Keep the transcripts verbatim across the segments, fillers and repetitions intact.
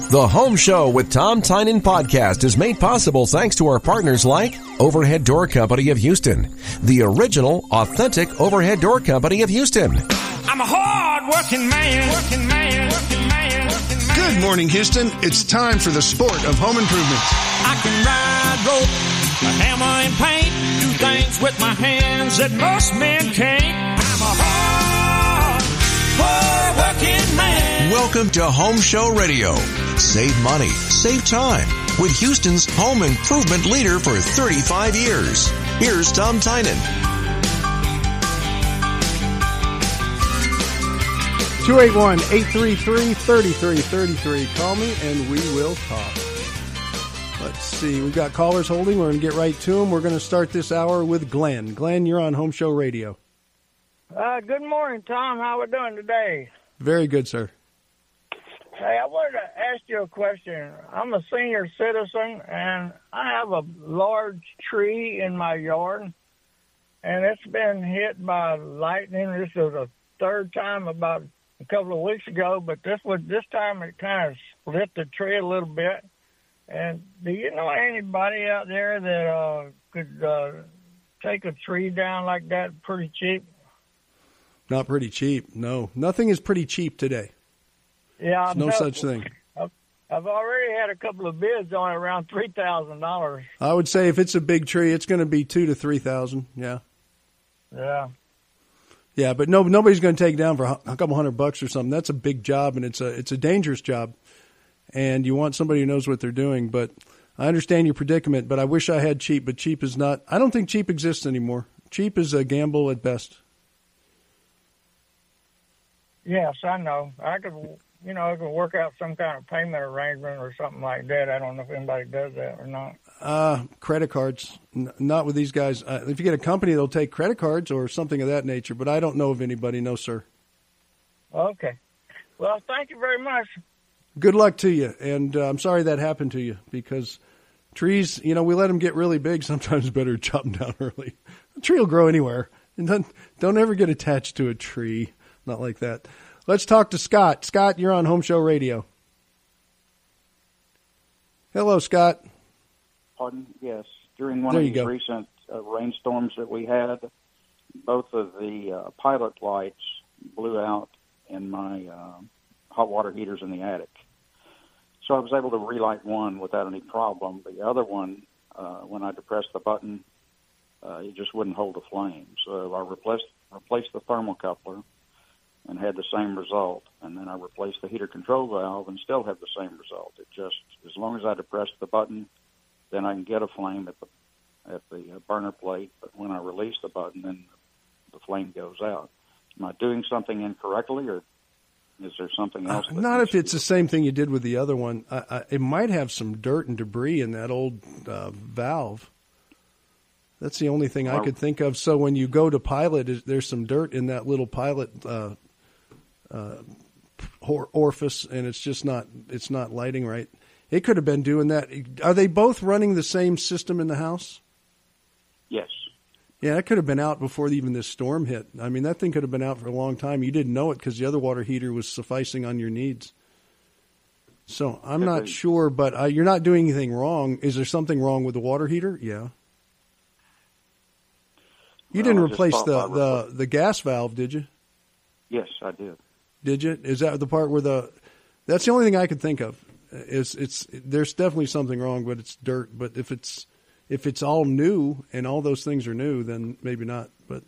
The Home Show with Tom Tynan podcast is made possible thanks to our partners like Overhead Door Company of Houston, the original, authentic Overhead Door Company of Houston. I'm a hard-working man, working man, working man, working man. Good morning, Houston. It's time for the sport of home improvement. I can ride rope, a hammer and paint, do things with my hands that most men can't. I'm a hard, hard-working man. Welcome to Home Show Radio. Save money, save time with Houston's home improvement leader for thirty-five years. Here's Tom Tynan. two eight one, eight three three, three three three three. Call me and we will talk. Let's see. We've got callers holding. We're going to get right to them. We're going to start this hour with Glenn. Glenn, you're on Home Show Radio. Uh, good morning, Tom. How we doing today? Very good, sir. Hey, I wanted to ask you a question. I'm a senior citizen, and I have a large tree in my yard, and it's been hit by lightning. This is the third time about a couple of weeks ago, but this was this time it kind of split the tree a little bit. And do you know anybody out there that uh, could uh, take a tree down like that pretty cheap? Not pretty cheap, no. Nothing is pretty cheap today. Yeah, There's no know. such thing. I've, I've already had a couple of bids on it around three thousand dollars. I would say if it's a big tree, it's going to be two to three thousand. Yeah. Yeah. Yeah, but no, nobody's going to take it down for a couple hundred bucks or something. That's a big job, and it's a it's a dangerous job, and you want somebody who knows what they're doing. But I understand your predicament. But I wish I had cheap, but cheap is not. I don't think cheap exists anymore. Cheap is a gamble at best. Yes, I know. I could, you know, I could work out some kind of payment arrangement or something like that. I don't know if anybody does that or not. Uh, credit cards, N- not with these guys. Uh, if you get a company, they'll take credit cards or something of that nature. But I don't know of anybody. No, sir. Okay. Well, thank you very much. Good luck to you. And uh, I'm sorry that happened to you because trees, you know, we let them get really big. Sometimes it's better to chop them down early. A tree will grow anywhere. And don't, don't ever get attached to a tree. Not like that. Let's talk to Scott. Scott, you're on Home Show Radio. Hello, Scott. Pardon? Yes. During one there of you these go. recent uh, rainstorms that we had, both of the uh, pilot lights blew out in my uh, hot water heaters in the attic. So I was able to relight one without any problem. The other one, uh, when I depressed the button, uh, it just wouldn't hold the flame. So I replaced, replaced the thermocouple and had the same result. And then I replaced the heater control valve and still had the same result. It just, as long as I depress the button, then I can get a flame at the at the burner plate. But when I release the button, then the flame goes out. Am I doing something incorrectly, or is there something else? Uh, not if it's the same thing you did with the other one. I, I, it might have some dirt and debris in that old uh, valve. That's the only thing I could think of. So when you go to pilot, is there's some dirt in that little pilot uh, uh, orifice, and it's just not it's not lighting right. It could have been doing that. Are they both running the same system in the house? Yes. Yeah, that could have been out before even this storm hit. I mean, that thing could have been out for a long time. You didn't know it because the other water heater was sufficing on your needs. So I'm not sure, but uh, you're not doing anything wrong. Is there something wrong with the water heater? Yeah. You Well, didn't I just replace thought the, I the, the gas valve, did you? Yes, I did. Did you? Is that the part where the? That's the only thing I could think of. Is it's there's definitely something wrong, but it's dirt. But if it's if it's all new and all those things are new, then maybe not. But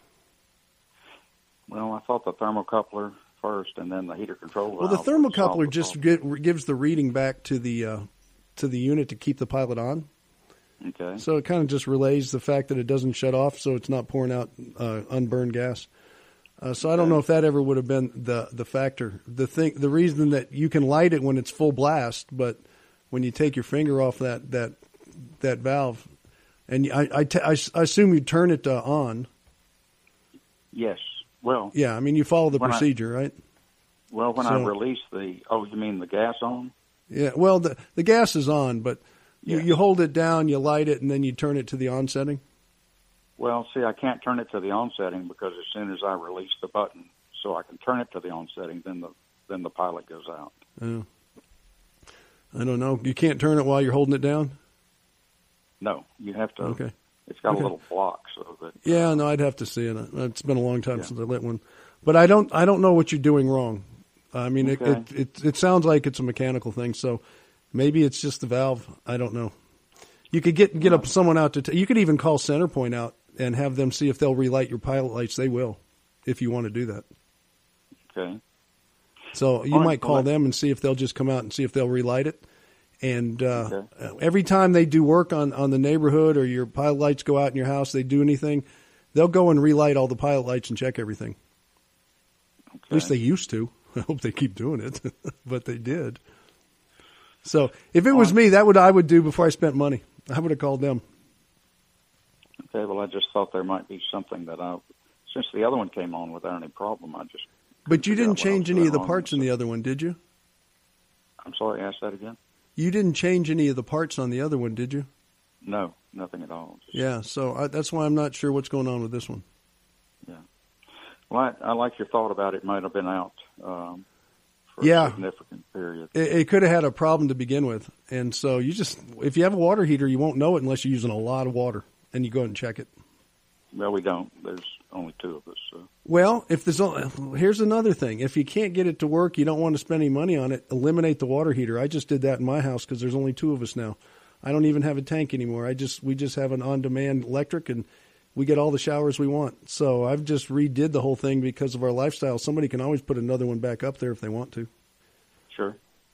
well, I thought the thermocoupler first, and then the heater control valve. well, the thermocoupler just get, gives the reading back to the uh, to the unit to keep the pilot on. Okay. So it kind of just relays the fact that it doesn't shut off, so it's not pouring out uh, unburned gas. Uh, so I don't know if that ever would have been the the factor. The thing, the reason that you can light it when it's full blast, but when you take your finger off that that that valve, and I I, t- I, I assume you turn it uh, on. Yes. Well. Yeah, I mean you follow the procedure, I, right? Well, when so, I release the oh, you mean the gas on? Yeah. Well, the the gas is on, but you yeah. you hold it down, you light it, and then you turn it to the on setting. Well, see, I can't turn it to the on setting because as soon as I release the button, so I can turn it to the on setting, then the then the pilot goes out. Oh. I don't know. You can't turn it while you're holding it down? No, you have to. Okay. It's got Okay. a little block, so that. Yeah, no, I'd have to see it. It's been a long time Yeah. since I lit one. But I don't I don't know what you're doing wrong. I mean, it, Okay. it, it, it sounds like it's a mechanical thing, so maybe it's just the valve. I don't know. You could get get up someone out to t- – you could even call Centerpoint out and have them see if they'll relight your pilot lights. They will, if you want to do that. Okay. So you All right, might call well, them and see if they'll just come out and see if they'll relight it. And uh, Okay. every time they do work on, on the neighborhood or your pilot lights go out in your house, they do anything, they'll go and relight all the pilot lights and check everything. Okay. At least they used to. I hope they keep doing it, but they did. So if it was me, that would I would do before I spent money. I would have called them. Okay, well, I just thought there might be something that I, since the other one came on without any problem, I just. But you figure didn't out what I change was any of the doing wrong. parts in the other one, did you? I'm sorry, ask that again? You didn't change any of the parts on the other one, did you? No, nothing at all. Just, Yeah, so I, that's why I'm not sure what's going on with this one. Yeah. Well, I, I like your thought about it might have been out um, for Yeah. a significant period. It, it could have had a problem to begin with. And so you just, if you have a water heater, you won't know it unless you're using a lot of water and you go ahead and check it. Well, we don't. There's only two of us. So. Well, if there's only, here's another thing. If you can't get it to work, you don't want to spend any money on it, eliminate the water heater. I just did that in my house because there's only two of us now. I don't even have a tank anymore. I just we just have an on-demand electric, and we get all the showers we want. So I've just redid the whole thing because of our lifestyle. Somebody can always put another one back up there if they want to. Sure.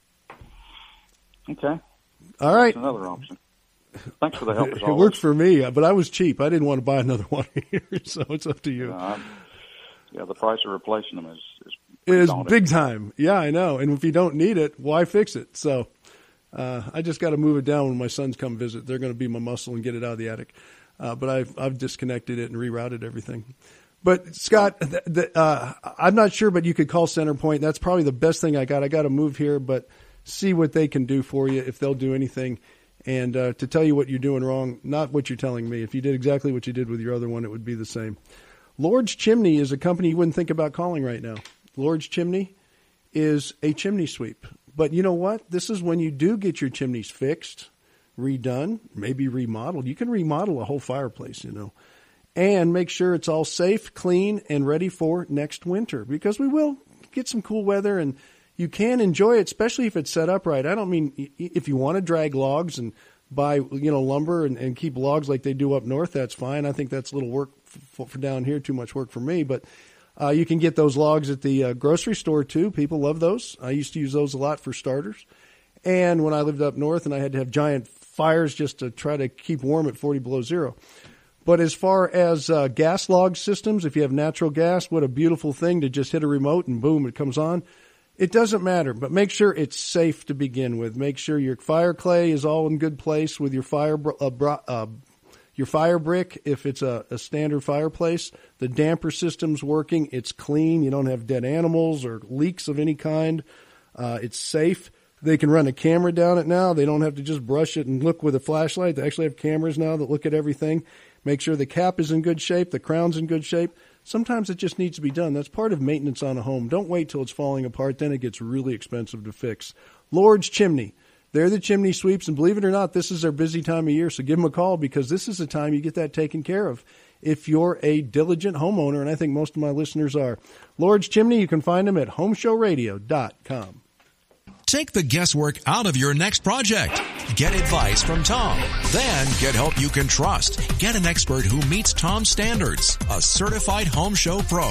Okay. All right. That's another option. Thanks for the help, as It always. worked for me, but I was cheap. I didn't want to buy another water heater, so it's up to you. Uh, I'm- yeah, the price of replacing them is, is It is daunting. big time. Yeah, I know. And if you don't need it, why fix it? So uh, I just got to move it down when my sons come visit. They're going to be my muscle and get it out of the attic. Uh, but I've I've disconnected it and rerouted everything. But Scott, th- th- uh, I'm not sure, but you could call Centerpoint. That's probably the best thing I got. I got to move here, but see what they can do for you if they'll do anything. And uh, to tell you what you're doing wrong, not what you're telling me. If you did exactly what you did with your other one, it would be the same. Lord's Chimney is a company you wouldn't think about calling right now. Lord's Chimney is a chimney sweep. But you know what? This is when you do get your chimneys fixed, redone, maybe remodeled. You can remodel a whole fireplace, you know, and make sure it's all safe, clean, and ready for next winter, because we will get some cool weather and you can enjoy it, especially if it's set up right. I don't mean if you want to drag logs and buy, you know, lumber and, and keep logs like they do up north, that's fine. I think that's a little work for, for down here, too much work for me. But uh, you can get those logs at the uh, grocery store, too. People love those. I used to use those a lot for starters. And when I lived up north and I had to have giant fires just to try to keep warm at forty below zero. But as far as uh, gas log systems, if you have natural gas, what a beautiful thing to just hit a remote and boom, it comes on. It doesn't matter, but make sure it's safe to begin with. Make sure your fire clay is all in good place with your fire uh, uh, your fire brick. If it's a, a standard fireplace, the damper system's working. It's clean. You don't have dead animals or leaks of any kind. Uh, it's safe. They can run a camera down it now. They don't have to just brush it and look with a flashlight. They actually have cameras now that look at everything. Make sure the cap is in good shape, the crown's in good shape. Sometimes it just needs to be done. That's part of maintenance on a home. Don't wait till it's falling apart. Then it gets really expensive to fix. Lord's Chimney. They're the chimney sweeps, and believe it or not, this is their busy time of year. So give them a call because this is the time you get that taken care of if you're a diligent homeowner, and I think most of my listeners are. Lord's Chimney, you can find them at home show radio dot com. Take the guesswork out of your next project. Get advice from Tom. Then get help you can trust. Get an expert who meets Tom's standards. A certified Home Show Pro.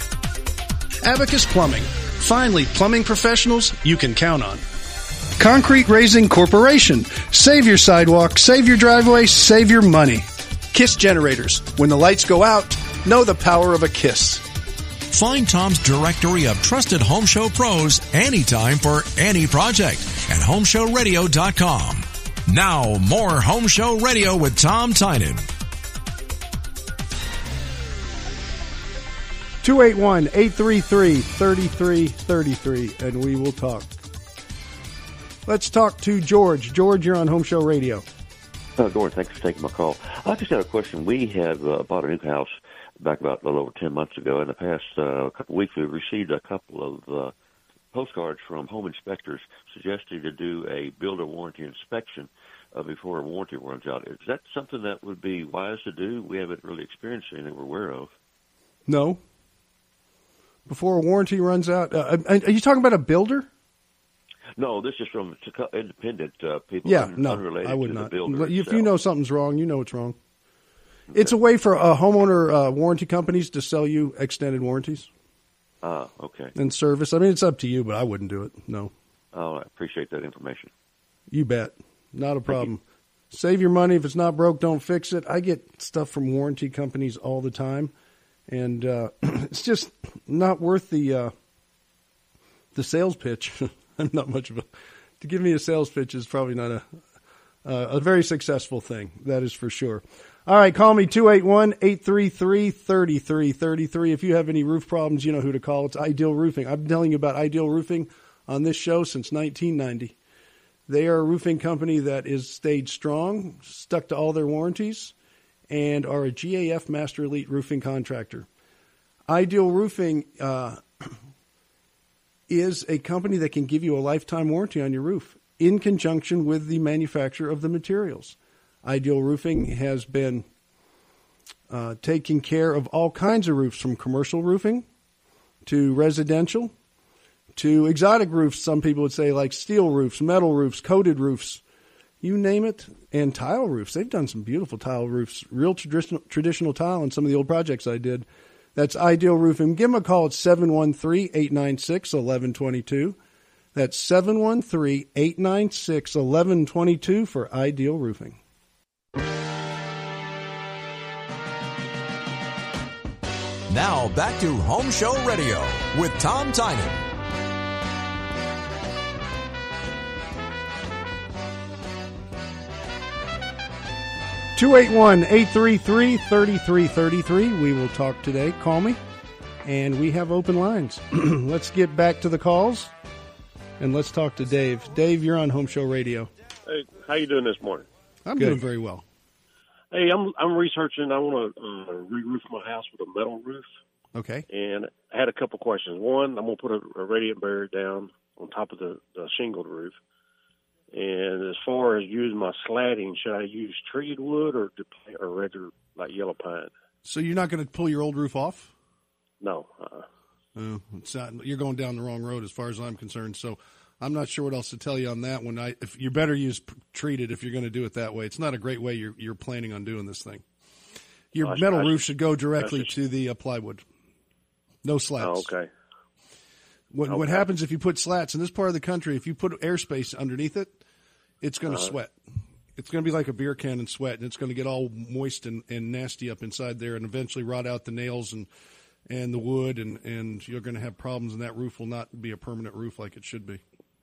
Abacus Plumbing. Finally, plumbing professionals you can count on. Concrete Raising Corporation. Save your sidewalk, save your driveway, save your money. KISS Generators. When the lights go out, know the power of a KISS. Find Tom's directory of trusted Home Show pros anytime for any project at home show radio dot com. Now, more Home Show Radio with Tom Tynan. two eight one, eight three three, three three three three, and we will talk. Let's talk to George. George, you're on Home Show Radio. Oh, Gordon, thanks for taking my call. I just had a question. We have uh, bought a new house back about a little over ten months ago. In the past uh, couple of weeks, we've received a couple of uh, postcards from home inspectors suggesting to do a builder warranty inspection uh, before a warranty runs out. Is that something that would be wise to do? We haven't really experienced anything we're aware of. No. Before a warranty runs out. Uh, are you talking about a builder? No, this is from independent uh, people. Yeah, un- no, unrelated I would to not. The builder If itself. you know something's wrong, you know it's wrong. Okay. It's a way for uh, homeowner uh, warranty companies to sell you extended warranties. Ah, okay. And service. I mean, it's up to you, but I wouldn't do it. No. Oh, I appreciate that information. You bet. Not a problem. Save your money. If it's not broke, don't fix it. I get stuff from warranty companies all the time, and uh, it's just not worth the uh, the sales pitch. I'm not much of a to give me a sales pitch is probably not a uh, a very successful thing. That is for sure. All right, call me two eight one, eight three three, three three three three. If you have any roof problems, you know who to call. It's Ideal Roofing. I've been telling you about Ideal Roofing on this show since nineteen ninety. They are a roofing company that is stayed strong, stuck to all their warranties, and are a G A F Master Elite roofing contractor. Ideal Roofing uh, is a company that can give you a lifetime warranty on your roof in conjunction with the manufacturer of the materials. Ideal Roofing has been uh, taking care of all kinds of roofs, from commercial roofing to residential to exotic roofs, some people would say, like steel roofs, metal roofs, coated roofs, you name it, and tile roofs. They've done some beautiful tile roofs, real traditional traditional tile on some of the old projects I did. That's Ideal Roofing. Give them a call at seven one three, eight nine six, one one two two. That's seven one three, eight nine six, one one two two for Ideal Roofing. Now back to Home Show Radio with Tom Tynan. two eight one, eight three three, three three three three. We will talk today. Call me. And we have open lines. Let's get back to the calls, and let's talk to Dave. Dave, you're on Home Show Radio. Hey, how you doing this morning? I'm Good. doing very well. Hey, I'm I'm researching. I want to uh, re-roof my house with a metal roof. Okay. And I had a couple questions. One, I'm going to put a, a radiant barrier down on top of the, the shingled roof. And as far as using my slatting, should I use treated wood or, or regular, like yellow pine? So you're not going to pull your old roof off? No. Uh-uh. Oh, it's not, you're going down the wrong road as far as I'm concerned. So I'm not sure what else to tell you on that one. I, if you better use treated if you're going to do it that way. It's not a great way you're, you're planning on doing this thing. Your Gosh, metal gosh. roof should go directly Gosh. to the uh, plywood. No slats. Oh, okay. What, okay. what happens if you put slats in this part of the country, if you put airspace underneath it, it's going to Uh-huh. sweat. It's going to be like a beer can and sweat, and it's going to get all moist and, and nasty up inside there and eventually rot out the nails and, and the wood, and, and you're going to have problems, and that roof will not be a permanent roof like it should be.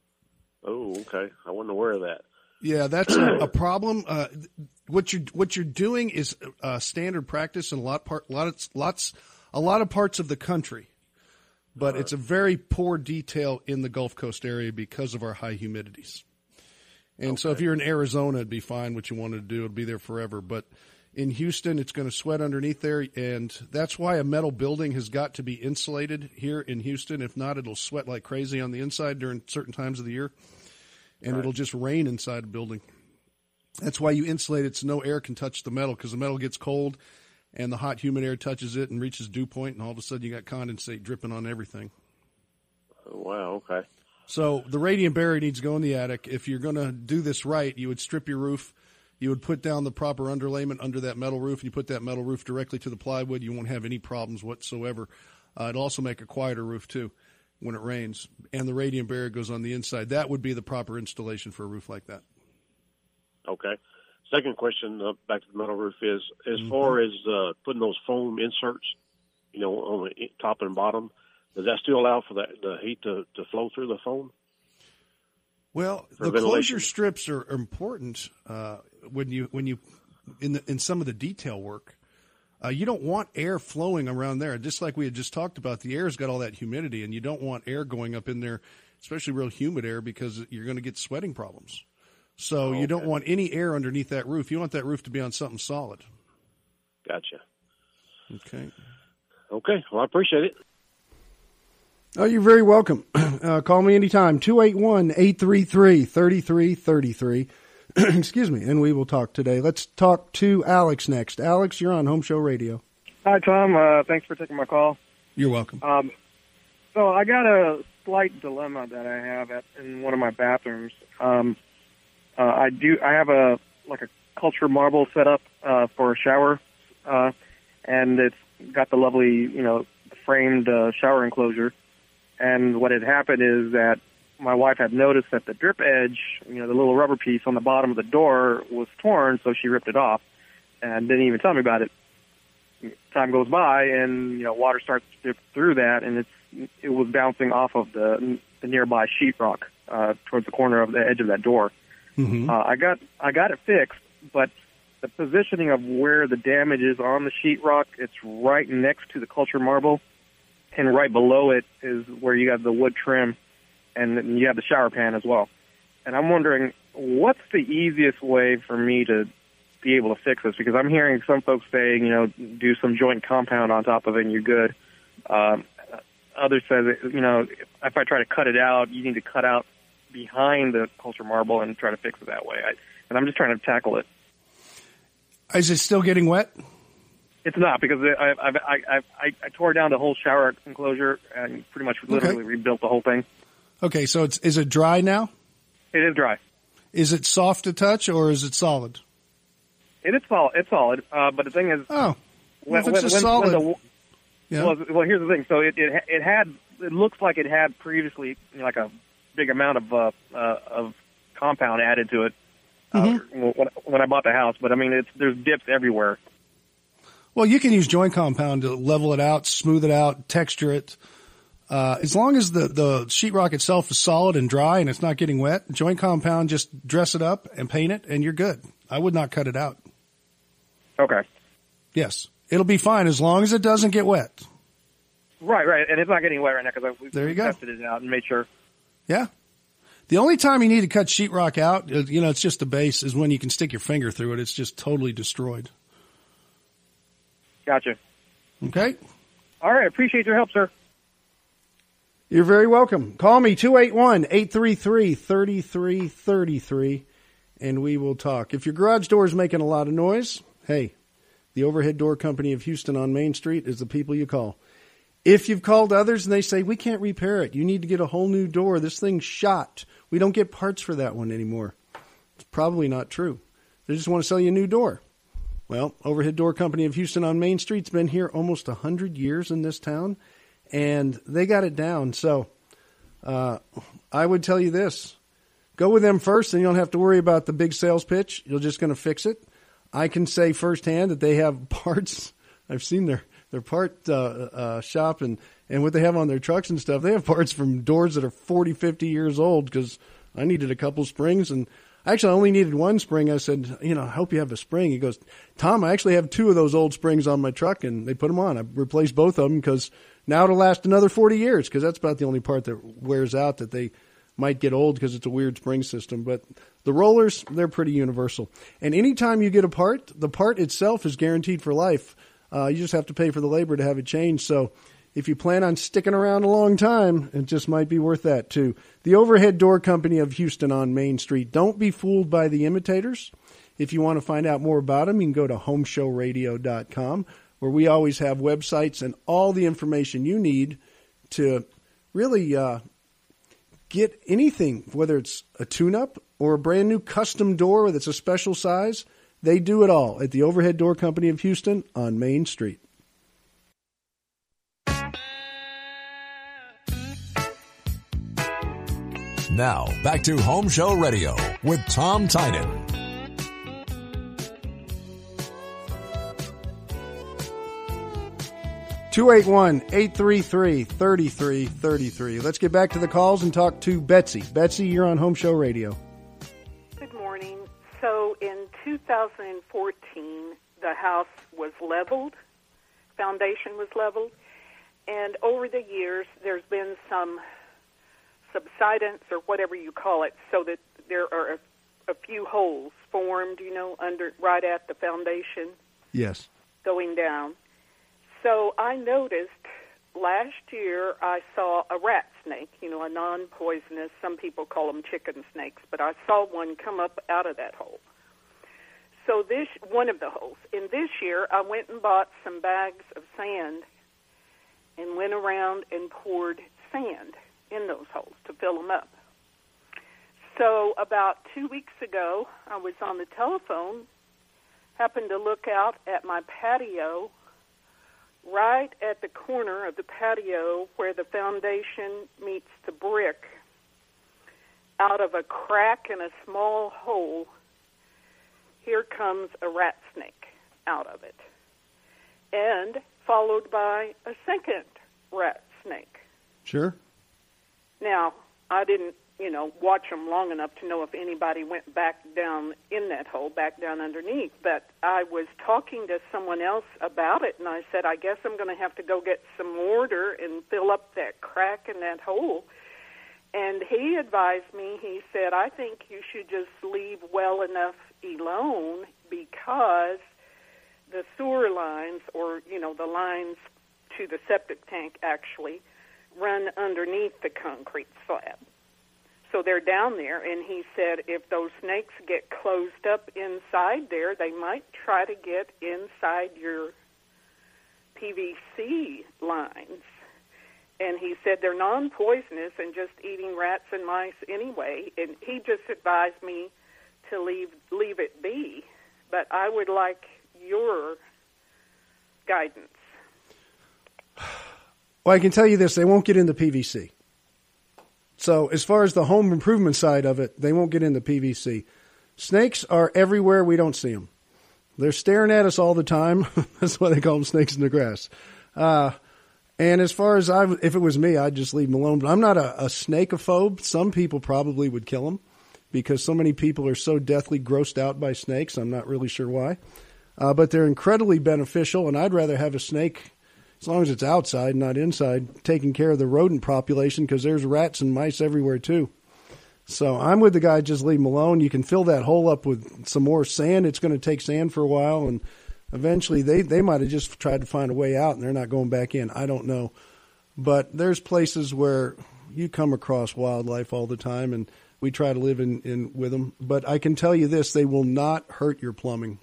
Oh, okay. I wasn't aware of that. Yeah, that's a, a problem. Uh, what you're what you're doing is uh, standard practice in a lot part, lot of, lots a lot of parts of the country, but uh-huh. it's a very poor detail in the Gulf Coast area because of our high humidities. And okay. so, if you're in Arizona, it'd be fine. What you wanted to do, it'd be there forever. But in Houston, it's going to sweat underneath there, and that's why a metal building has got to be insulated here in Houston. If not, it'll sweat like crazy on the inside during certain times of the year. And right. it'll just rain inside a building. That's why you insulate it so no air can touch the metal, because the metal gets cold and the hot, humid air touches it and reaches dew point, and all of a sudden you got condensate dripping on everything. Oh, wow, okay. So the radiant barrier needs to go in the attic. If you're going to do this right, you would strip your roof. You would put down the proper underlayment under that metal roof, and you put that metal roof directly to the plywood. You won't have any problems whatsoever. Uh, it'll also make a quieter roof, too, when it rains, and the radiant barrier goes on the inside. That would be the proper installation for a roof like that. Okay. Second question, uh, back to the metal roof, is as mm-hmm. far as uh, putting those foam inserts, you know, on the top and bottom, does that still allow for that, the heat to, to flow through the foam? Well, the closure strips are important uh, when you when you in the, in some of the detail work. Uh, you don't want air flowing around there. Just like we had just talked about, the air's got all that humidity, and you don't want air going up in there, especially real humid air, because you're going to get sweating problems. So oh, okay. you don't want any air underneath that roof. You want that roof to be on something solid. Gotcha. Okay. Okay. Well, I appreciate it. Oh, you're very welcome. Uh, call me anytime, two eight one, eight three three, three three three three. Excuse me, and we will talk today. Let's talk to Alex next. Alex, you're on Home Show Radio. Hi, Tom. Uh, thanks for taking my call. You're welcome. Um, so I got a slight dilemma that I have at, in one of my bathrooms. Um, uh, I do. I have a like a culture marble set up uh, for a shower, uh, and it's got the lovely, you know, framed uh, shower enclosure. And what had happened is that my wife had noticed that the drip edge, you know, the little rubber piece on the bottom of the door was torn, so she ripped it off and didn't even tell me about it. Time goes by, and you know, water starts to drip through that, and it's it was bouncing off of the, the nearby sheetrock uh, towards the corner of the edge of that door. Mm-hmm. Uh, I got I got it fixed, but the positioning of where the damage is on the sheetrock, it's right next to the culture marble, and right below it is where you have the wood trim, and then you have the shower pan as well. And I'm wondering, what's the easiest way for me to be able to fix this? Because I'm hearing some folks saying, you know, do some joint compound on top of it and you're good. Um, others say that, you know, if I try to cut it out, you need to cut out behind the culture marble and try to fix it that way. I, and I'm just trying to tackle it. Is it still getting wet? It's not, because I, I, I, I, I tore down the whole shower enclosure and pretty much literally Okay. rebuilt the whole thing. Okay, so it's is it dry now? It is dry. Is it soft to touch or is it solid? It is solid. It's solid. Uh, but the thing is, oh, well, if it's when, just when, solid, when the, yeah. well, well, here's the thing. So it, it it had it looks like it had previously, you know, like a big amount of uh, uh, of compound added to it uh, Mm-hmm. when, when I bought the house. But I mean, it's there's dips everywhere. Well, you can use joint compound to level it out, smooth it out, texture it. Uh, as long as the, the sheetrock itself is solid and dry and it's not getting wet, joint compound, just dress it up and paint it, and you're good. I would not cut it out. Okay. Yes. It'll be fine as long as it doesn't get wet. Right, right. And it's not getting wet right now because we There you go. tested it out and made sure. Yeah. The only time you need to cut sheetrock out, uh, you know, it's just the base, is when you can stick your finger through it. It's just totally destroyed. Gotcha. Okay? All right. Appreciate your help, sir. You're very welcome. Call me, two eight one, eight three three, three three three three, and we will talk. If your garage door is making a lot of noise, hey, the Overhead Door Company of Houston on Main Street is the people you call. If you've called others and they say, we can't repair it, you need to get a whole new door, this thing's shot, we don't get parts for that one anymore, it's probably not true. They just want to sell you a new door. Well, Overhead Door Company of Houston on Main Street's been here almost one hundred years in this town, and they got it down. So uh, I would tell you this. Go with them first, and you don't have to worry about the big sales pitch. You're just going to fix it. I can say firsthand that they have parts. I've seen their, their part uh, uh, shop and, and what they have on their trucks and stuff. They have parts from doors that are forty, fifty years old because I needed a couple springs, and actually I only needed one spring. I said, you know, I hope you have a spring. He goes, Tom, I actually have two of those old springs on my truck, and they put them on. I replaced both of them because now it'll last another forty years because that's about the only part that wears out that they might get old because it's a weird spring system. But the rollers, they're pretty universal. And anytime you get a part, the part itself is guaranteed for life. Uh, you just have to pay for the labor to have it changed. So if you plan on sticking around a long time, it just might be worth that too. The Overhead Door Company of Houston on Main Street. Don't be fooled by the imitators. If you want to find out more about them, you can go to home show radio dot com, where we always have websites and all the information you need to really uh, get anything, whether it's a tune-up or a brand new custom door that's a special size. They do it all at the Overhead Door Company of Houston on Main Street. Now, back to Home Show Radio with Tom Tynan. two eight one, eight three three, three three three three. Let's get back to the calls and talk to Betsy. Betsy, you're on Home Show Radio. Good morning. So in two thousand fourteen, the house was leveled, foundation was leveled, and over the years there's been some subsidence or whatever you call it, so that there are a, a few holes formed, you know, under right at the foundation. Yes. Going down. So I noticed last year I saw a rat snake, you know, a non-poisonous, some people call them chicken snakes, but I saw one come up out of that hole. So this, one of the holes. And this year I went and bought some bags of sand and went around and poured sand in those holes to fill them up. So about two weeks ago, I was on the telephone, happened to look out at my patio, right at the corner of the patio where the foundation meets the brick. Out of a crack in a small hole, here comes a rat snake out of it, and followed by a second rat snake. Sure. Now, I didn't, you know, watch them long enough to know if anybody went back down in that hole, back down underneath, but I was talking to someone else about it, and I said, I guess I'm going to have to go get some mortar and fill up that crack in that hole. And he advised me, he said, I think you should just leave well enough alone because the sewer lines, or, you know, the lines to the septic tank actually, run underneath the concrete slab. So they're down there, and he said if those snakes get closed up inside there, they might try to get inside your P V C lines. And he said they're non-poisonous and just eating rats and mice anyway, and he just advised me to leave leave it be. But I would like your guidance. Well, I can tell you this, they won't get into P V C. So as far as the home improvement side of it, they won't get into P V C. Snakes are everywhere. We don't see them. They're staring at us all the time. That's why they call them snakes in the grass. Uh, and as far as I, if it was me, I'd just leave them alone. But I'm not a, a snake-ophobe. Some people probably would kill them because so many people are so deathly grossed out by snakes. I'm not really sure why. Uh, but they're incredibly beneficial, and I'd rather have a snake, as long as it's outside, not inside, taking care of the rodent population because there's rats and mice everywhere too. So I'm with the guy, just leave them alone. You can fill that hole up with some more sand. It's going to take sand for a while, and eventually they, they might have just tried to find a way out, and they're not going back in. I don't know. But there's places where you come across wildlife all the time, and we try to live in, in with them. But I can tell you this, they will not hurt your plumbing.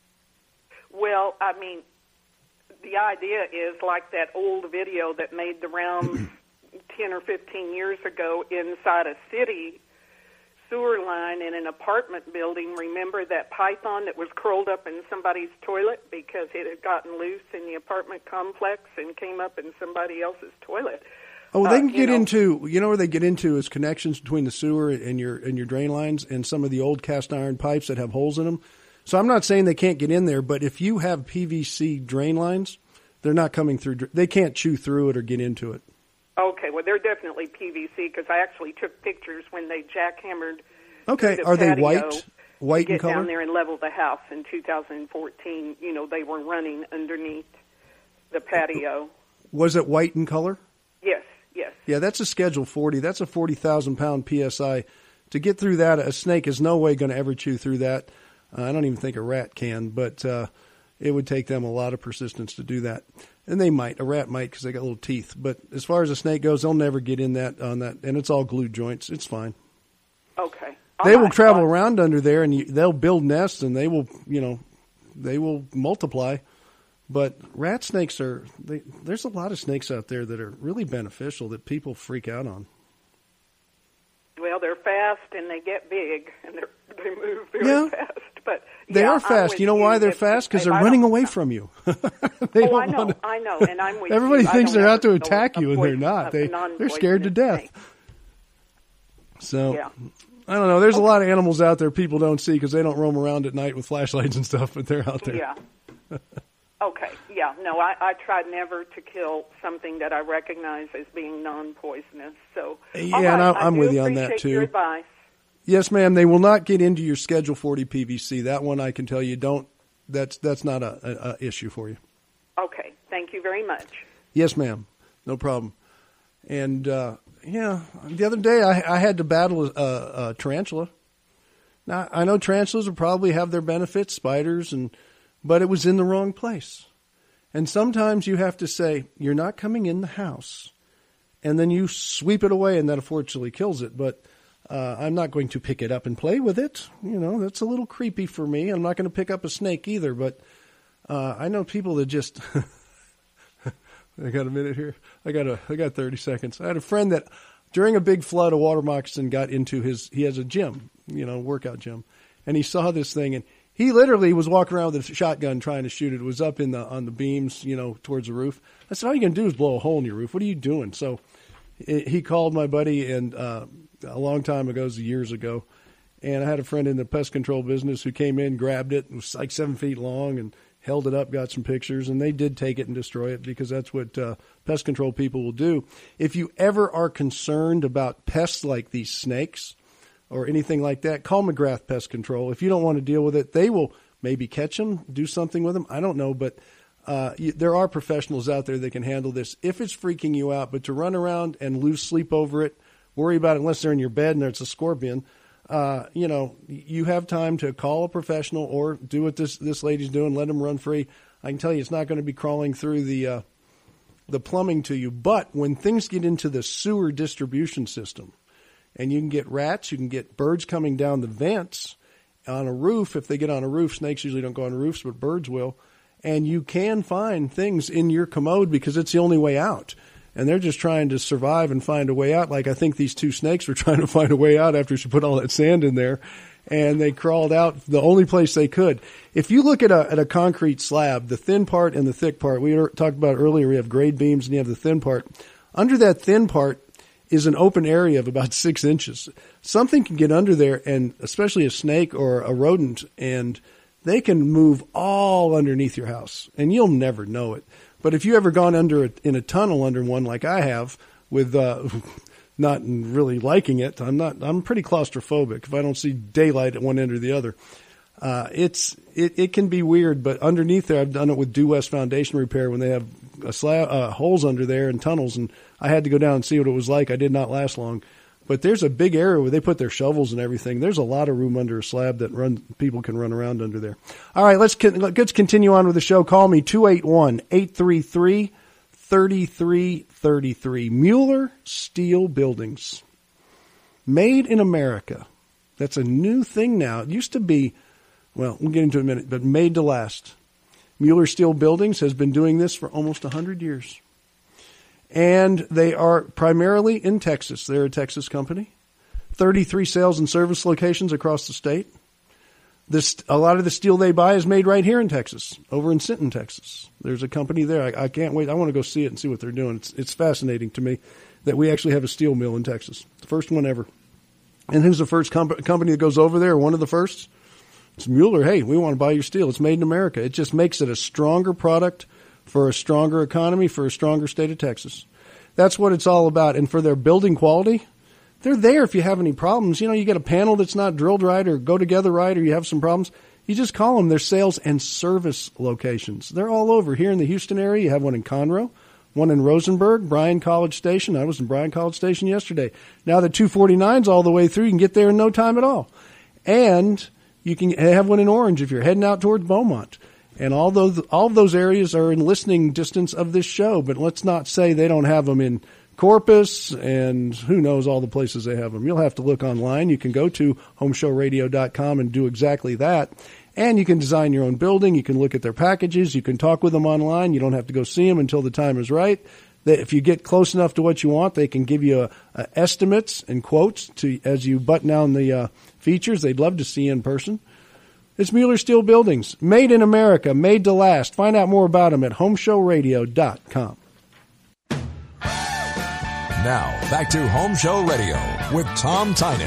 Well, I mean, the idea is like that old video that made the rounds ten or fifteen years ago inside a city sewer line in an apartment building. Remember that python that was curled up in somebody's toilet because it had gotten loose in the apartment complex and came up in somebody else's toilet? Oh, they can uh, get know, into, you know where they get into is connections between the sewer and your and your drain lines and some of the old cast iron pipes that have holes in them. So I'm not saying they can't get in there, but if you have P V C drain lines, they're not coming through. They can't chew through it or get into it. Okay, well, they're definitely P V C because I actually took pictures when they jackhammered. Okay, the are they patio white? White to in get color? down there and level the house in two thousand fourteen. You know, they were running underneath the patio. Was it white in color? Yes, yes. Yeah, that's a Schedule forty. That's a forty thousand pound P S I. To get through that, a snake is no way going to ever chew through that. Uh, I don't even think a rat can, but uh, it would take them a lot of persistence to do that. And they might. A rat might because they got little teeth. But as far as a snake goes, they'll never get in that on that. And it's all glued joints. It's fine. Okay. They All will right. travel Well, around under there, and you, they'll build nests, and they will, you know, they will multiply. But rat snakes are, they, there's a lot of snakes out there that are really beneficial that people freak out on. Well, they're fast and they get big and they they move very Yeah. fast. But They yeah, are I'm fast. with You know why they're If- fast? Because if they're I running don't- away from you. They Oh, don't I know, wanna- I know, and I'm with Everybody you. I thinks don't they're ever out to know attack a you, and they're poison- not. a They they're scared to non-poisonous death. snake. So Yeah. I don't know. There's a lot of animals out there people don't see because they don't roam around at night with flashlights and stuff, but they're out there. Yeah. Okay. Yeah. No, I, I tried never to kill something that I recognize as being non-poisonous. So Yeah, all and right, I- I'm do with you on that, appreciate Your too. advice. Yes, ma'am. They will not get into your Schedule forty P V C. That one I can tell you don't. That's that's not a, a, a issue for you. Okay. Thank you very much. Yes, ma'am. No problem. And uh, yeah, the other day I, I had to battle a, a tarantula. Now I know tarantulas will probably have their benefits, spiders, and but it was in the wrong place. And sometimes you have to say, you're not coming in the house. And then you sweep it away, and that unfortunately kills it. But uh, I'm not going to pick it up and play with it. You know, that's a little creepy for me. I'm not going to pick up a snake either. But uh, I know people that just – I got a minute here. I got a, I got thirty seconds. I had a friend that during a big flood, a water moccasin got into his – he has a gym, you know, workout gym. And he saw this thing, and he literally was walking around with a shotgun trying to shoot it. It was up in the on the beams, you know, towards the roof. I said, all you're going to do is blow a hole in your roof. What are you doing? So he called my buddy, and uh, a long time ago, years ago, and I had a friend in the pest control business who came in, grabbed it. It was like seven feet long and held it up, got some pictures, and they did take it and destroy it because that's what uh, pest control people will do. If you ever are concerned about pests like these snakes or anything like that, call McGrath Pest Control. If you don't want to deal with it, they will maybe catch them, do something with them. I don't know, but uh, you, there are professionals out there that can handle this if it's freaking you out. But to run around and lose sleep over it, worry about it unless they're in your bed and there's a scorpion, uh, you know, you have time to call a professional or do what this, this lady's doing, let them run free. I can tell you it's not going to be crawling through the uh, the plumbing to you. But when things get into the sewer distribution system, and you can get rats, you can get birds coming down the vents on a roof. If they get on a roof, snakes usually don't go on roofs, but birds will. And you can find things in your commode because it's the only way out. And they're just trying to survive and find a way out. Like I think these two snakes were trying to find a way out after she put all that sand in there. And they crawled out the only place they could. If you look at a, at a concrete slab, the thin part and the thick part, we talked about earlier, we have grade beams and you have the thin part. Under that thin part is an open area of about six inches. Something can get under there, and especially a snake or a rodent, and they can move all underneath your house, and you'll never know it. But if you ever gone under a, in a tunnel under one like I have, with uh, not really liking it, I'm not. I'm pretty claustrophobic. If I don't see daylight at one end or the other, uh, it's it, it can be weird. But underneath there, I've done it with Due West Foundation Repair when they have a slab, uh, holes under there and tunnels, and I had to go down and see what it was like. I did not last long. But there's a big area where they put their shovels and everything. There's a lot of room under a slab that run people can run around under there. All right, let's let's continue on with the show. Call me, two eight one, eight three three, three three three three. Mueller Steel Buildings. Made in America. That's a new thing now. It used to be, well, we'll get into it in a minute, but made to last. Mueller Steel Buildings has been doing this for almost one hundred years. And they are primarily in Texas. They're a Texas company. thirty-three sales and service locations across the state. This, a lot of the steel they buy is made right here in Texas, over in Sinton, Texas. There's a company there. I, I can't wait. I want to go see it and see what they're doing. It's, it's fascinating to me that we actually have a steel mill in Texas. The first one ever. And who's the first com- company that goes over there, one of the first? It's Mueller. Hey, we want to buy your steel. It's made in America. It just makes it a stronger product for a stronger economy, for a stronger state of Texas. That's what it's all about. And for their building quality, they're there if you have any problems. You know, you get a panel that's not drilled right or go together right, or you have some problems, you just call them. Their sales and service locations. They're all over. Here in the Houston area, you have one in Conroe, one in Rosenberg, Bryan College Station. I was in Bryan College Station yesterday. Now the two forty-nine's all the way through. You can get there in no time at all. And you can have one in Orange if you're heading out towards Beaumont. And all those, all of those areas are in listening distance of this show, but let's not say they don't have them in Corpus and who knows all the places they have them. You'll have to look online. You can go to home show radio dot com and do exactly that. And you can design your own building. You can look at their packages. You can talk with them online. You don't have to go see them until the time is right. If you get close enough to what you want, they can give you a, a estimates and quotes to as you button down the uh, features. They'd love to see you in person. It's Mueller Steel Buildings, made in America, made to last. Find out more about them at home show radio dot com. Now, back to Home Show Radio with Tom Tynan.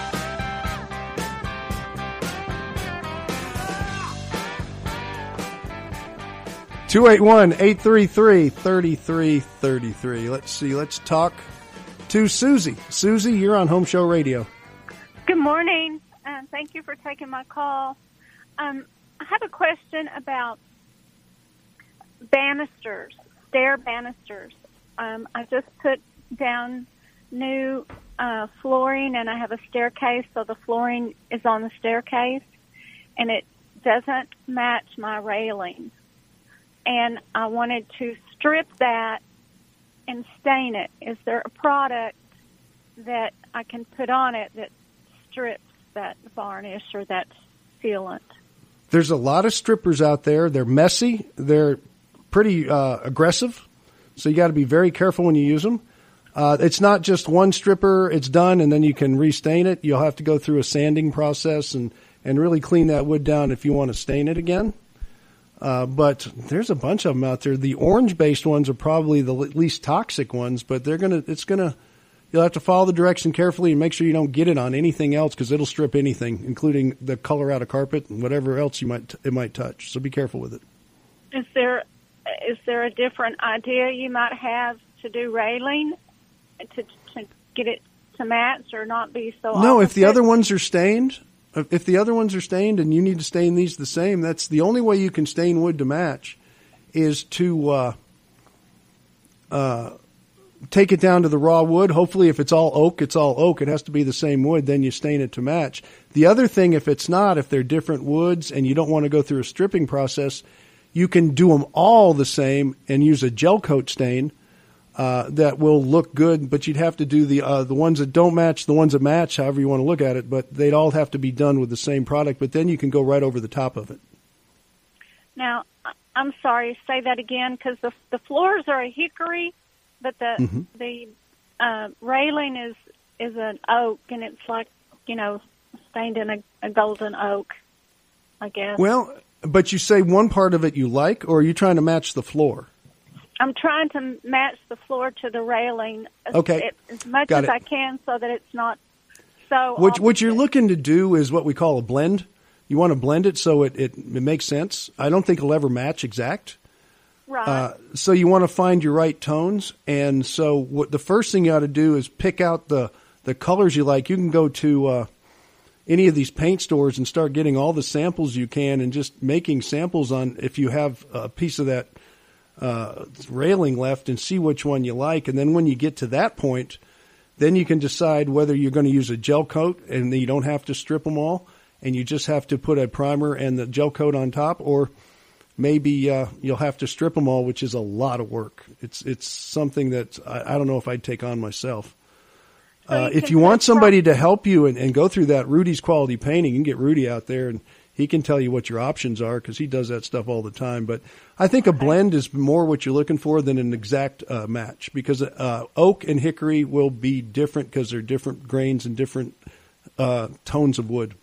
two eight one, eight three three, three three three three. Let's see, let's talk to Susie. Susie, you're on Home Show Radio. Good morning, and thank you for taking my call. Um, I have a question about banisters, stair banisters. Um, I just put down new uh, flooring, and I have a staircase, so the flooring is on the staircase, and it doesn't match my railing. and I wanted to strip that and stain it. Is there a product that I can put on it that strips that varnish or that sealant? There's a lot of strippers out there. They're messy. They're pretty uh, aggressive, so you got to be very careful when you use them. Uh, it's not just one stripper, it's done, and then you can restain it. You'll have to go through a sanding process and, and really clean that wood down if you want to stain it again. Uh, but there's a bunch of them out there. The orange-based ones are probably the least toxic ones, but they're gonna. It's gonna. You'll have to follow the direction carefully and make sure you don't get it on anything else because it'll strip anything, including the color out of carpet and whatever else you might it might touch. So be careful with it. Is there is there a different idea you might have to do railing to to get it to match or not be so? No, opposite? if the other ones are stained. If the other ones are stained and you need to stain these the same, that's the only way you can stain wood to match is to uh, uh, take it down to the raw wood. Hopefully, if it's all oak, it's all oak. It has to be the same wood. Then you stain it to match. The other thing, if it's not, if they're different woods and you don't want to go through a stripping process, you can do them all the same and use a gel coat stain. Uh, that will look good, but you'd have to do the uh, the ones that don't match, the ones that match, however you want to look at it, but they'd all have to be done with the same product, but then you can go right over the top of it. Now, I'm sorry, say that again, because the, the floors are a hickory, but the Mm-hmm. the uh, railing is, is an oak, and it's like, you know, stained in a, a golden oak, I guess. Well, but you say one part of it you like, or are you trying to match the floor? I'm trying to match the floor to the railing as, Okay. as much Got as it. I can so that it's not so What, what opposite. you're looking to do is what we call a blend. You want to blend it so it, it, it makes sense. I don't think it'll ever match exact. Right. Uh, so you want to find your right tones. And so what the first thing you ought to do is pick out the, the colors you like. You can go to uh, any of these paint stores and start getting all the samples you can and just making samples on if you have a piece of that uh, railing left and see which one you like. And then when you get to that point, then you can decide whether you're going to use a gel coat and then you don't have to strip them all and you just have to put a primer and the gel coat on top, or maybe uh, you'll have to strip them all, which is a lot of work. It's it's something that I, I don't know if I'd take on myself. So Uh, you if can you want put somebody to help you and, and go through that Rudy's Quality Painting, you can get Rudy out there and he can tell you what your options are because he does that stuff all the time. But I think a blend is more what you're looking for than an exact uh, match because uh, oak and hickory will be different because they're different grains and different uh, tones of wood.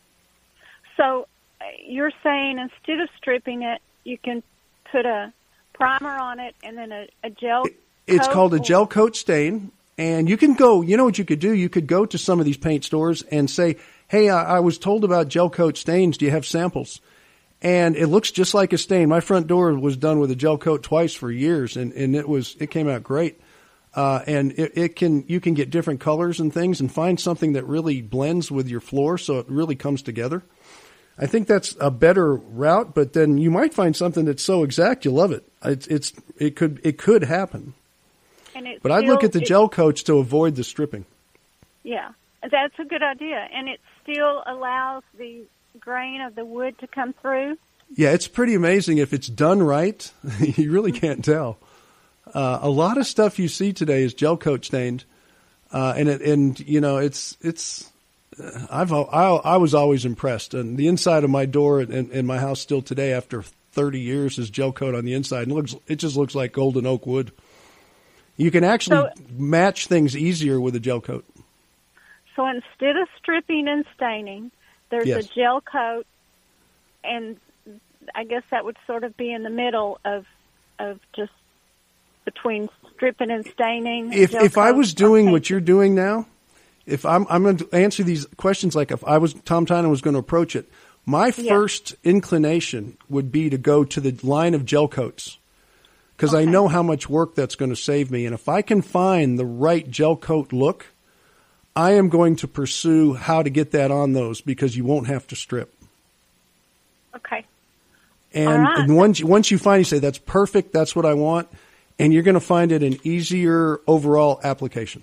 So uh, you're saying instead of stripping it, you can put a primer on it and then a, a gel It's coat called a or- gel coat stain. And you can go, you know what you could do? You could go to some of these paint stores and say, hey, I, I was told about gel coat stains. Do you have samples? And it looks just like a stain. My front door was done with a gel coat twice for years, and, and it was it came out great. Uh, and it, it can you can get different colors and things and find something that really blends with your floor so it really comes together. I think that's a better route, but then you might find something that's so exact you love it. It's, it's it could it could happen. And it But I'd look still- at the it- gel coats to avoid the stripping. Yeah, that's a good idea. And it still allows the grain of the wood to come through. Yeah, it's pretty amazing. If it's done right, you really can't tell. Uh, a lot of stuff you see today is gel coat stained. Uh, and, it, and you know, it's, it's, uh, I've, I, I was always impressed. And the inside of my door in, in my house still today after thirty years is gel coat on the inside. And it looks, it just looks like golden oak wood. You can actually So- match things easier with a gel coat. So instead of stripping and staining, there's Yes. a gel coat, and I guess that would sort of be in the middle of of just between stripping and staining. If gel if I coat was or doing paint. what you're doing now, if I'm I'm going to answer these questions like if I was Tom Tynan was going to approach it, my Yeah. first inclination would be to go to the line of gel coats because I know how much work that's going to save me, and if I can find the right gel coat look, I am going to pursue how to get that on those because you won't have to strip. Okay. And, All right. and once once you find, you say that's perfect, that's what I want, and you're going to find it an easier overall application.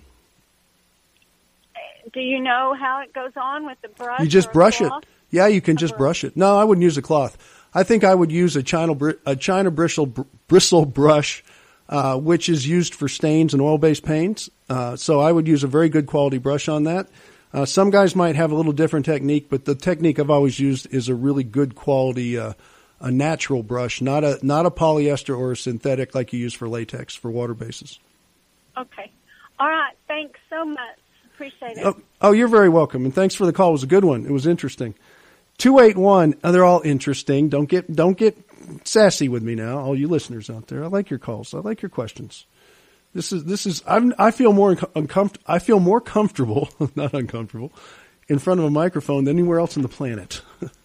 Do you know how it goes on with the brush? You just or a brush it. cloth? Yeah, you can just brush it. No, I wouldn't use a cloth. I think I would use a China, a China bristle, bristle brush, uh, which is used for stains and oil-based paints. Uh, so I would use a very good quality brush on that. Uh, some guys might have a little different technique, but the technique I've always used is a really good quality, uh, a natural brush, not a not a polyester or a synthetic like you use for latex for water bases. Okay. All right. Thanks so much. Appreciate it. Oh, oh, you're very welcome, and thanks for the call. It was a good one. It was interesting. two eight one, oh, they're all interesting. Don't get don't get sassy with me now, all you listeners out there. I like your calls. I like your questions. This is this is I'm, I feel more uncomfortable. I feel more comfortable, not uncomfortable, in front of a microphone than anywhere else on the planet.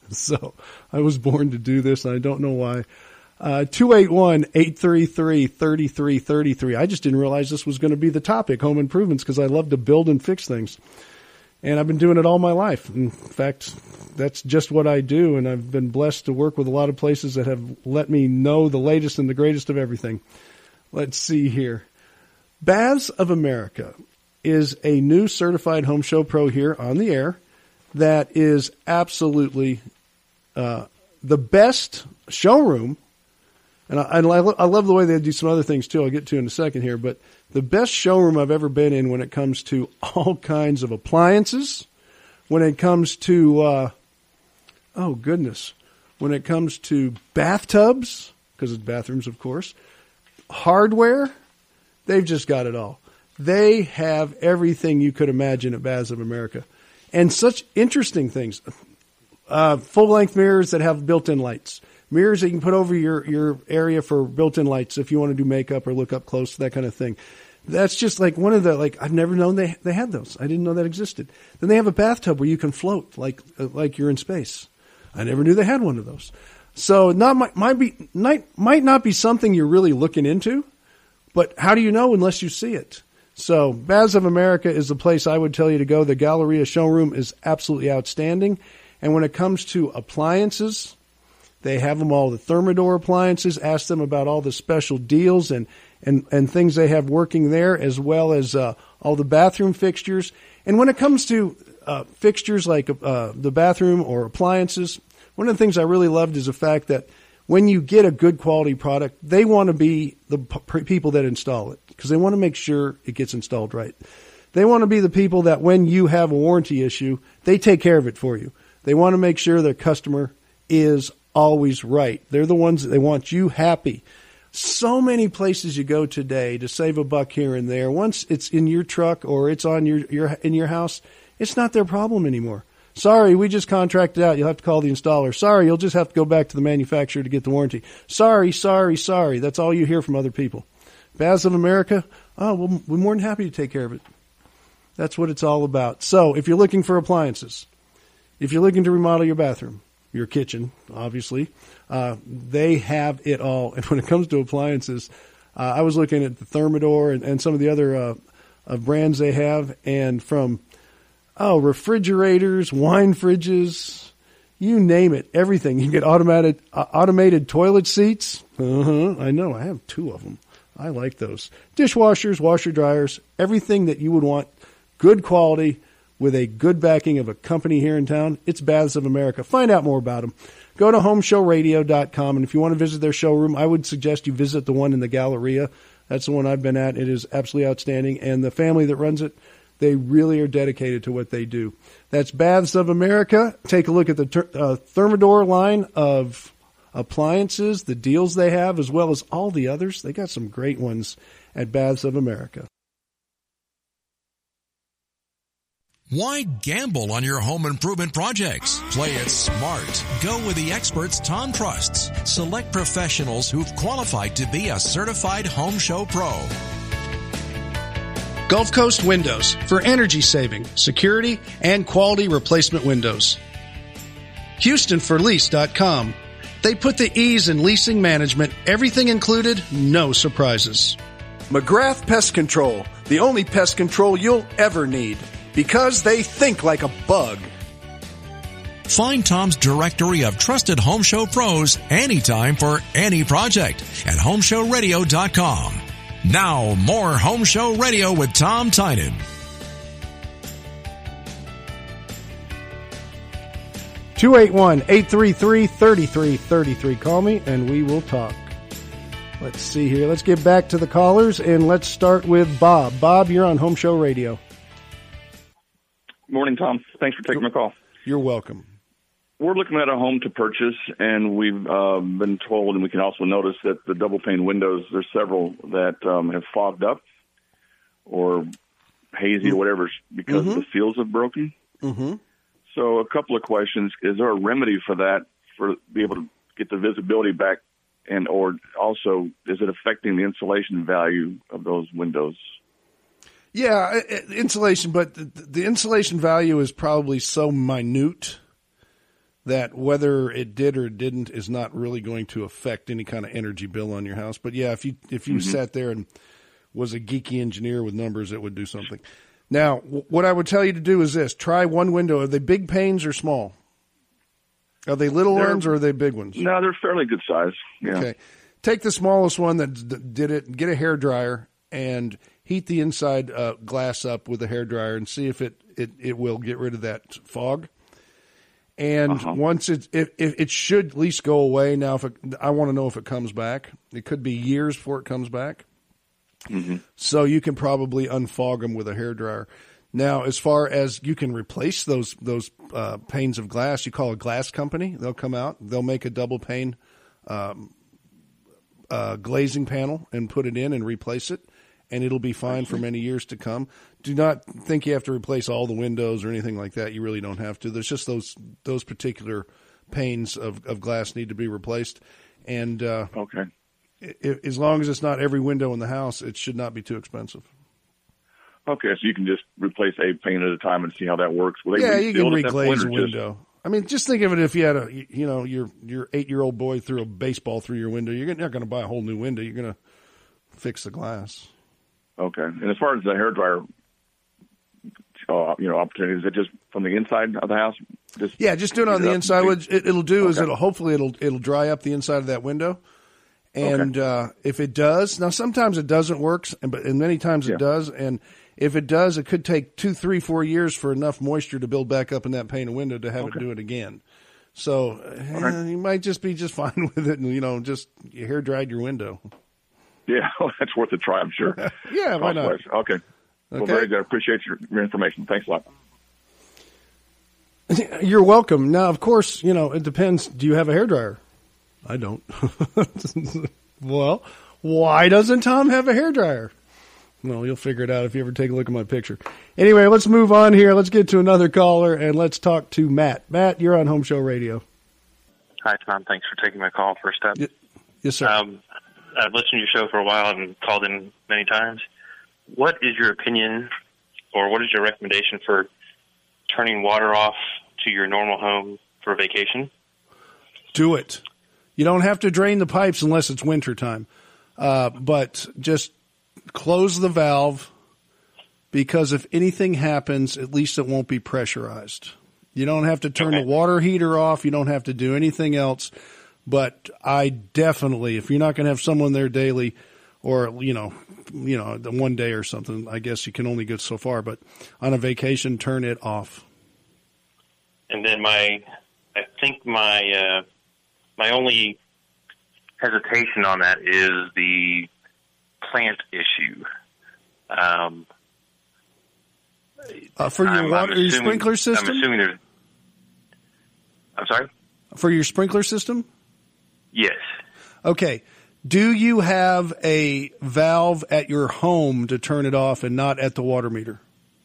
So I was born to do this, and I don't know why. Uh, two eight one, eight three three, three three three three. I just didn't realize this was going to be the topic, home improvements, because I love to build and fix things. And I've been doing it all my life. In fact, that's just what I do, and I've been blessed to work with a lot of places that have let me know the latest and the greatest of everything. Let's see here. Baths of America is a new certified home show pro here on the air that is absolutely uh, the best showroom. And I, I love the way they do some other things, too, I'll get to in a second here. But the best showroom I've ever been in when it comes to all kinds of appliances, when it comes to, uh, oh, goodness, when it comes to bathtubs, because it's bathrooms, of course, hardware, they've just got it all. They have everything you could imagine at Baths of America. And such interesting things. Uh, full-length mirrors that have built-in lights. Mirrors that you can put over your, your area for built-in lights if you want to do makeup or look up close, that kind of thing. That's just like one of the, like, I've never known they they had those. I didn't know that existed. Then they have a bathtub where you can float like uh, like you're in space. I never knew they had one of those. So not might, might be might, might not be something you're really looking into, but how do you know unless you see it? So Baths of America is the place I would tell you to go. The Galleria showroom is absolutely outstanding. And when it comes to appliances, they have them all, the Thermador appliances. Ask them about all the special deals and, and, and things they have working there, as well as uh, all the bathroom fixtures. And when it comes to uh, fixtures like uh, the bathroom or appliances, one of the things I really loved is the fact that when you get a good quality product, they want to be the p- people that install it because they want to make sure it gets installed right. They want to be the people that when you have a warranty issue, they take care of it for you. They want to make sure their customer is always right. They're the ones that they want you happy. So many places you go today to save a buck here and there. Once it's in your truck or it's on your, your in your house, it's not their problem anymore. Sorry, we just contracted out. You'll have to call the installer. Sorry, you'll just have to go back to the manufacturer to get the warranty. Sorry, sorry, sorry. That's all you hear from other people. Baths of America, oh, well, we're more than happy to take care of it. That's what it's all about. So if you're looking for appliances, if you're looking to remodel your bathroom, your kitchen, obviously, uh, they have it all. And when it comes to appliances, uh, I was looking at the Thermador and, and some of the other uh, uh, brands they have, and from Oh, refrigerators, wine fridges, you name it, everything. You can get automated uh, automated toilet seats. Uh-huh, I know, I have two of them. I like those. Dishwashers, washer dryers, everything that you would want, good quality with a good backing of a company here in town. It's Baths of America. Find out more about them. Go to home show radio dot com, and if you want to visit their showroom, I would suggest you visit the one in the Galleria. That's the one I've been at. It is absolutely outstanding, and the family that runs it, they really are dedicated to what they do. That's Baths of America. Take a look at the uh, Thermador line of appliances, the deals they have, as well as all the others. They got some great ones at Baths of America. Why gamble on your home improvement projects? Play it smart. Go with the experts Tom trusts. Select professionals who've qualified to be a certified home show pro. Gulf Coast Windows for energy saving, security, and quality replacement windows. Houston for Lease dot com. They put the ease in leasing management, everything included, no surprises. McGrath Pest Control, the only pest control you'll ever need, because they think like a bug. Find Tom's directory of trusted home show pros anytime for any project at home show radio dot com. Now, more Home Show Radio with Tom Tynan. two eight one, eight three three, three three three three. Call me and we will talk. Let's see here. Let's get back to the callers, and let's start with Bob. Bob, you're on Home Show Radio. Morning, Tom. Thanks for taking my call. You're welcome. We're looking at a home to purchase, and we've uh, been told, and we can also notice that the double-pane windows, there's several that um, have fogged up or hazy or whatever because Mm-hmm. the seals have broken. Mm-hmm. So a couple of questions. Is there a remedy for that, for be able to get the visibility back, and or also is it affecting the insulation value of those windows? Yeah, insulation, but the, the insulation value is probably so minute that whether it did or didn't is not really going to affect any kind of energy bill on your house. But yeah, if you if you Mm-hmm. sat there and was a geeky engineer with numbers, it would do something. Now, w- what I would tell you to do is this: try one window. Are they big panes or small? Are they little They're- ones or are they big ones? No, they're fairly good size. Yeah. Okay. Take the smallest one that d- did it, get a hairdryer, and heat the inside uh, glass up with a hairdryer and see if it, it, it will get rid of that fog. And Uh-huh. once it, it, it, it should at least go away. Now, if it, I want to know if it comes back. It could be years before it comes back. Mm-hmm. So you can probably unfog them with a hairdryer. Now, as far as you can replace those those uh, panes of glass, you call a glass company. They'll come out. They'll make a double pane um, uh, glazing panel and put it in and replace it, and it'll be fine for many years to come. Do not think you have to replace all the windows or anything like that. You really don't have to. There's just those those particular panes of, of glass need to be replaced. And uh, okay, i- as long as it's not every window in the house, it should not be too expensive. Okay, so you can just replace a pane at a time and see how that works. Will they Yeah, you can reseal it at that point, reglaze a or just- window. I mean, just think of it if you had a, you know, your your eight year old boy threw a baseball through your window. You're not going to buy a whole new window. You're going to fix the glass. Okay, and as far as the hairdryer, uh, you know, opportunity, is it just from the inside of the house? Just Yeah, just do it on heat the up inside. and What it, it'll do is Okay. it'll hopefully it'll it'll dry up the inside of that window. And uh, if it does, now sometimes it doesn't work, and but and many times it Yeah. does. And if it does, it could take two, three, four years for enough moisture to build back up in that pane of window to have Okay. it do it again. So eh, right. you might just be just fine with it, and you know, just you hair dried your window. Yeah, that's worth a try, I'm sure. Yeah, why not? Cost-wise. Okay. Well, Okay. very good. I appreciate your, your information. Thanks a lot. You're welcome. Now, of course, you know, it depends. Do you have a hairdryer? I don't. Well, why doesn't Tom have a hairdryer? Well, you'll figure it out if you ever take a look at my picture. Anyway, let's move on here. Let's get to another caller, and let's talk to Matt. Matt, you're on Home Show Radio. Hi, Tom. Thanks for taking my call first up. Yes, sir. Um, I've listened to your show for a while and called in many times. What is your opinion, or what is your recommendation for turning water off to your normal home for vacation? Do it. You don't have to drain the pipes unless it's wintertime. Uh, but just close the valve, because if anything happens, at least it won't be pressurized. You don't have to turn Okay. the water heater off. You don't have to do anything else. But I definitely, if you're not going to have someone there daily, or, you know, you know, the one day or something, I guess you can only get so far. But on a vacation, turn it off. And then my, I think my uh, my only hesitation on that is the plant issue. Um, Uh, for your I'm- I'm water, your assuming- sprinkler system? I'm assuming there's. I'm sorry? For your sprinkler system? Yes. Okay. Do you have a valve at your home to turn it off and not at the water meter?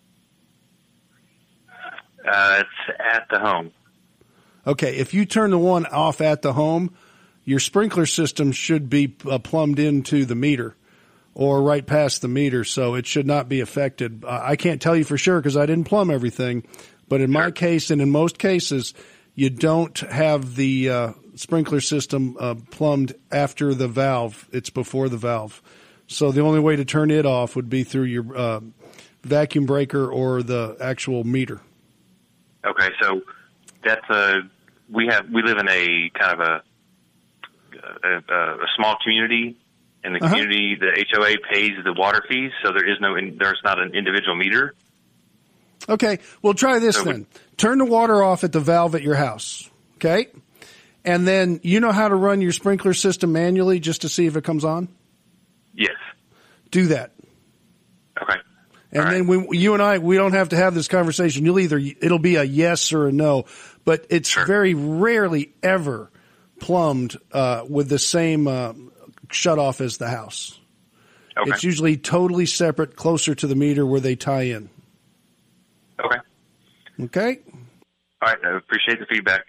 Uh, it's at the home. Okay. If you turn the one off at the home, your sprinkler system should be uh, plumbed into the meter or right past the meter, so it should not be affected. Uh, I can't tell you for sure because I didn't plumb everything, but in my case and in most cases, you don't have the uh, sprinkler system uh, plumbed after the valve. It's before the valve. So the only way to turn it off would be through your uh, vacuum breaker or the actual meter. Okay, so that's a we have we live in a kind of a a, a small community, and the Uh-huh. community, the H O A pays the water fees, so there is no in, there's not an individual meter. Okay, well, try this So then. Turn the water off at the valve at your house, okay? And then you know how to run your sprinkler system manually just to see if it comes on? Yes. Do that. Okay. And then when you and I, we don't have to have this conversation. You'll either, it'll be a yes or a no, but it's very rarely ever plumbed uh, with the same uh, shutoff as the house. Okay. It's usually totally separate, closer to the meter where they tie in. Okay. Okay? All right. I appreciate the feedback.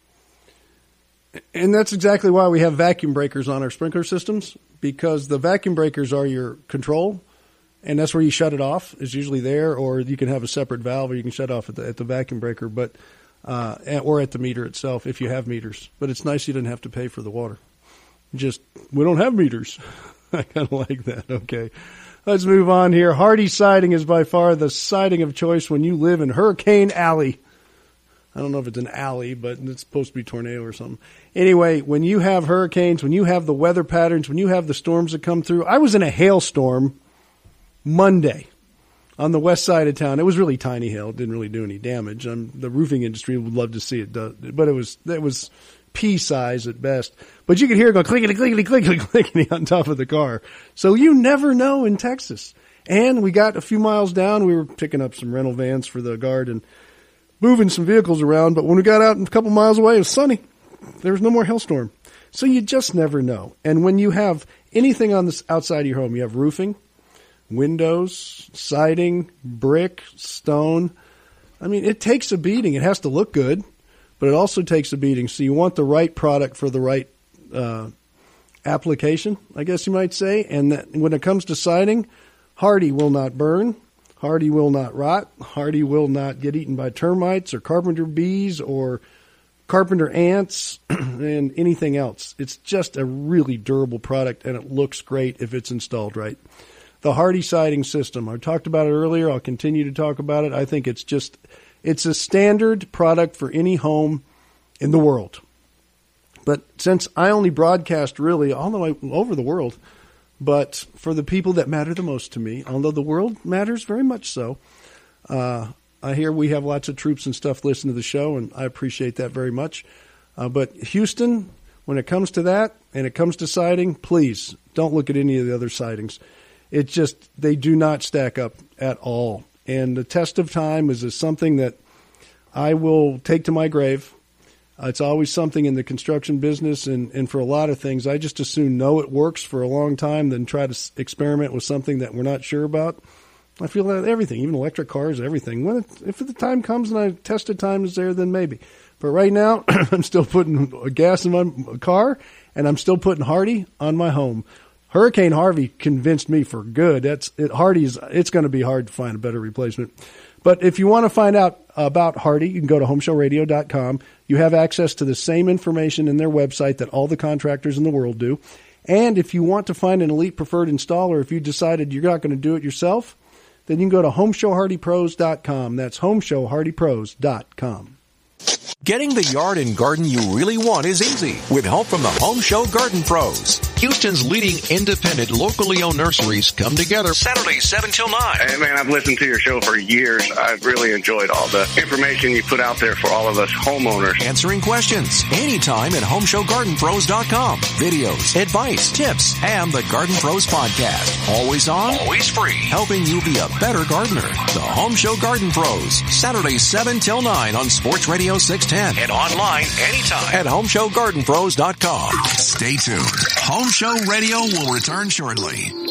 And that's exactly why we have vacuum breakers on our sprinkler systems, because the vacuum breakers are your control, and that's where you shut it off. It's usually there, or you can have a separate valve, or you can shut off at the, at the vacuum breaker, but uh, or at the meter itself if you have meters. But it's nice you didn't have to pay for the water. Just, we don't have meters. I kind of like that. Okay. Let's move on here. Hardy Siding is by far the siding of choice when you live in Hurricane Alley. I don't know if it's an alley, but it's supposed to be tornado or something. Anyway, when you have hurricanes, when you have the weather patterns, when you have the storms that come through. I was in a hailstorm Monday on the west side of town. It was really tiny hail. It didn't really do any damage. Um, the roofing industry would love to see it do, but it was it was pea size at best. But you could hear it go clickety, clickety, clickety, clickety on top of the car. So you never know in Texas. And we got a few miles down. We were picking up some rental vans for the guard and moving some vehicles around. But when we got out a couple miles away, it was sunny. There was no more hailstorm. So you just never know. And when you have anything on this outside of your home, you have roofing, windows, siding, brick, stone. I mean, it takes a beating. It has to look good, but it also takes a beating. So you want the right product for the right uh, application, I guess you might say. And that when it comes to siding, Hardy will not burn. Hardy will not rot. Hardy will not get eaten by termites or carpenter bees or carpenter ants and anything else. It's just a really durable product, and it looks great if it's installed right. The Hardy siding system. I talked about it earlier. I'll continue to talk about it. I think it's just, it's a standard product for any home in the world. But since I only broadcast really all the way over the world, but for the people that matter the most to me, although the world matters very much so, uh, I hear we have lots of troops and stuff listening to the show, and I appreciate that very much. Uh, but Houston, when it comes to that and it comes to siding, please don't look at any of the other sidings. It just, they do not stack up at all. And the test of time is, is something that I will take to my grave. Uh, it's always something in the construction business, and, and for a lot of things, I just as soon know it works for a long time than try to s- experiment with something that we're not sure about. I feel that everything, even electric cars, everything. When it, if the time comes and I tested time is there, then maybe. But right now, I'm still putting gas in my car, and I'm still putting Hardy on my home. Hurricane Harvey convinced me for good. That's it, Hardy's. It's going to be hard to find a better replacement. But if you want to find out about Hardy, you can go to home show radio dot com. You have access to the same information in their website that all the contractors in the world do. And if you want to find an elite preferred installer, if you decided you're not going to do it yourself, then you can go to home show hardy pros dot com. That's home show hardy pros dot com. Getting the yard and garden you really want is easy with help from the Home Show Garden Pros. Houston's leading independent, locally owned nurseries come together Saturdays seven till nine. Hey, man, I've listened to your show for years. I've really enjoyed all the information you put out there for all of us homeowners. Answering questions anytime at home show garden pros dot com. Videos, advice, tips, and the Garden Pros podcast. Always on, always free, helping you be a better gardener. The Home Show Garden Pros, Saturdays seven till nine on Sports Radio six ten and online anytime at home show garden pros dot com. Stay tuned. Home Show Radio will return shortly.